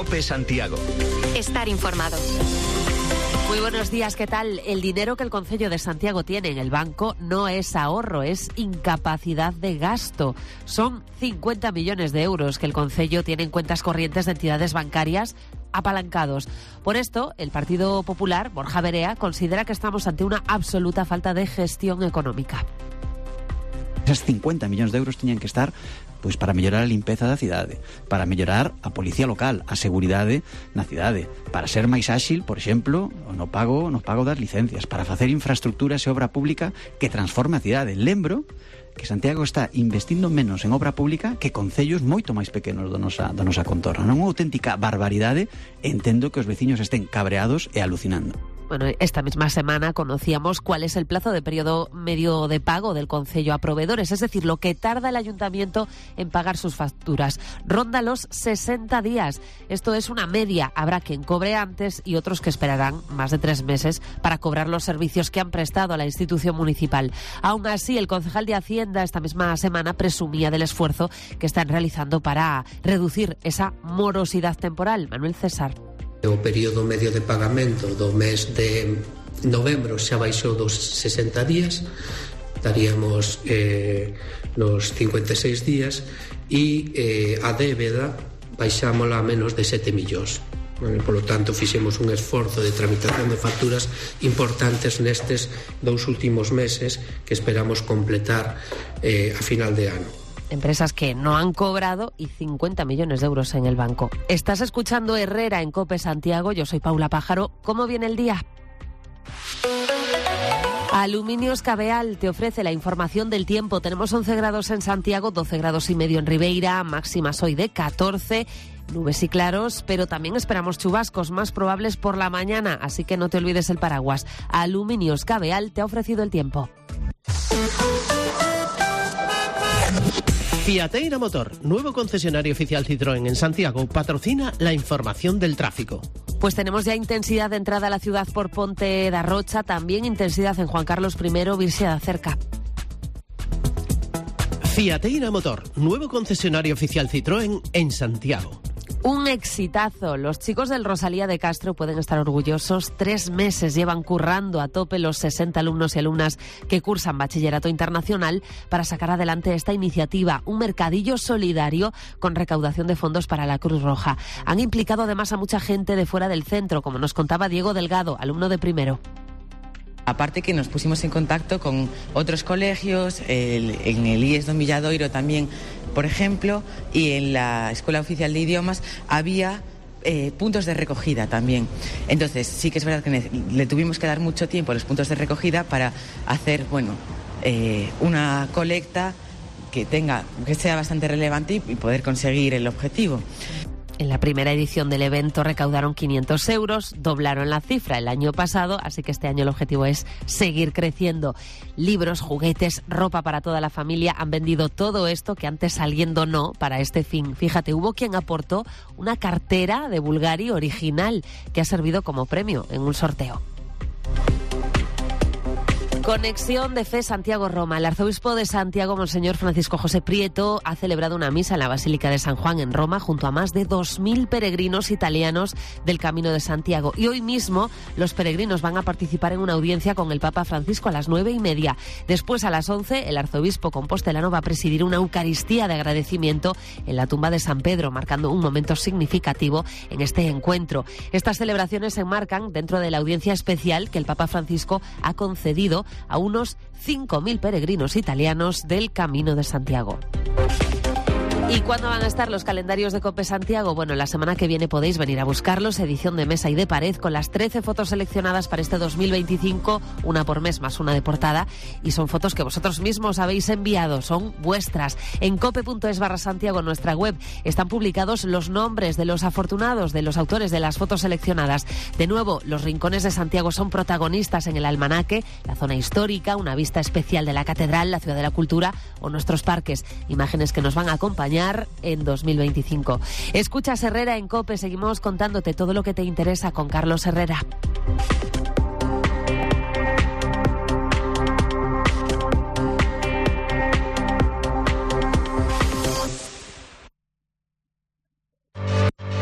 COPE Santiago. Estar informado. Muy buenos días, ¿qué tal? El dinero que el Concello de Santiago tiene en el banco no es ahorro, es incapacidad de gasto. Son 50 millones de euros que el Concello tiene en cuentas corrientes de entidades bancarias apalancados. Por esto, el Partido Popular, Borja Berea, considera que estamos ante una absoluta falta de gestión económica. Esas 50 millóns de euros tiñan que estar pois para mellorar a limpeza da cidade, para mellorar a policía local, a seguridade na cidade, para ser máis áxil, por exemplo, no pago das licencias, para facer infraestructuras e obra pública que transforme a cidade. Lembro que Santiago está investindo menos en obra pública que concellos moito máis pequenos da nosa contorna. Non é unha auténtica barbaridade, entendo que os veciños estén cabreados e alucinando. Bueno, esta misma semana conocíamos cuál es el plazo de periodo medio de pago del Concello a proveedores, es decir, lo que tarda el Ayuntamiento en pagar sus facturas. Ronda los 60 días. Esto es una media. Habrá quien cobre antes y otros que esperarán más de 3 meses para cobrar los servicios que han prestado a la institución municipal. Aún así, el concejal de Hacienda esta misma semana presumía del esfuerzo que están realizando para reducir esa morosidad temporal. Manuel César. O período medio de pagamento do mes de novembro xa baixou dos 60 días, estaríamos nos 56 días e a débeda baixámola a menos de 7 millóns. Por lo tanto, fixemos un esforzo de tramitación de facturas importantes nestes 2 últimos meses que esperamos completar a final de ano. Empresas que no han cobrado y 50 millones de euros en el banco. Estás escuchando Herrera en COPE Santiago. Yo soy Paula Pájaro. ¿Cómo viene el día? Aluminios Cabeal te ofrece la información del tiempo. Tenemos 11 grados en Santiago, 12 grados y medio en Ribeira, máximas hoy de 14, nubes y claros, pero también esperamos chubascos más probables por la mañana, así que no te olvides el paraguas. Aluminios Cabeal te ha ofrecido el tiempo. Fiateira Motor, nuevo concesionario oficial Citroën en Santiago, patrocina la información del tráfico. Pues tenemos ya intensidad de entrada a la ciudad por Ponte da Rocha, también intensidad en Juan Carlos I, Virxea da Cerca. Fiateira Motor, nuevo concesionario oficial Citroën en Santiago. Un exitazo. Los chicos del Rosalía de Castro pueden estar orgullosos. 3 meses llevan currando a tope los 60 alumnos y alumnas que cursan Bachillerato Internacional para sacar adelante esta iniciativa, un mercadillo solidario con recaudación de fondos para la Cruz Roja. Han implicado además a mucha gente de fuera del centro, como nos contaba Diego Delgado, alumno de primero. Aparte que nos pusimos en contacto con otros colegios, en el IES Don Villadoiro también, por ejemplo, y en la Escuela Oficial de Idiomas había puntos de recogida también. Entonces sí que es verdad que le tuvimos que dar mucho tiempo a los puntos de recogida para hacer, una colecta que sea bastante relevante y poder conseguir el objetivo. En la primera edición del evento recaudaron 500 euros, doblaron la cifra el año pasado, así que este año el objetivo es seguir creciendo. Libros, juguetes, ropa para toda la familia, han vendido todo esto que antes saliendo no para este fin. Fíjate, hubo quien aportó una cartera de Bulgari original que ha servido como premio en un sorteo. Conexión de Fe Santiago-Roma. El arzobispo de Santiago, Monseñor Francisco José Prieto, ha celebrado una misa en la Basílica de San Juan en Roma junto a más de 2.000 peregrinos italianos del Camino de Santiago. Y hoy mismo los peregrinos van a participar en una audiencia con el Papa Francisco a las 9:30. Después, a las 11, el arzobispo compostelano va a presidir una Eucaristía de agradecimiento en la tumba de San Pedro, marcando un momento significativo en este encuentro. Estas celebraciones se enmarcan dentro de la audiencia especial que el Papa Francisco ha concedido a unos 5.000 peregrinos italianos del Camino de Santiago. ¿Y cuándo van a estar los calendarios de COPE Santiago? Bueno, la semana que viene podéis venir a buscarlos, edición de mesa y de pared, con las 13 fotos seleccionadas para este 2025, una por mes más una de portada, y son fotos que vosotros mismos habéis enviado, son vuestras. En cope.es/Santiago, nuestra web, están publicados los nombres de los afortunados, de los autores de las fotos seleccionadas. De nuevo, los rincones de Santiago son protagonistas en el almanaque, la zona histórica, una vista especial de la catedral, la ciudad de la cultura o nuestros parques, imágenes que nos van a acompañar en 2025. Escuchas Herrera en COPE, seguimos contándote todo lo que te interesa con Carlos Herrera.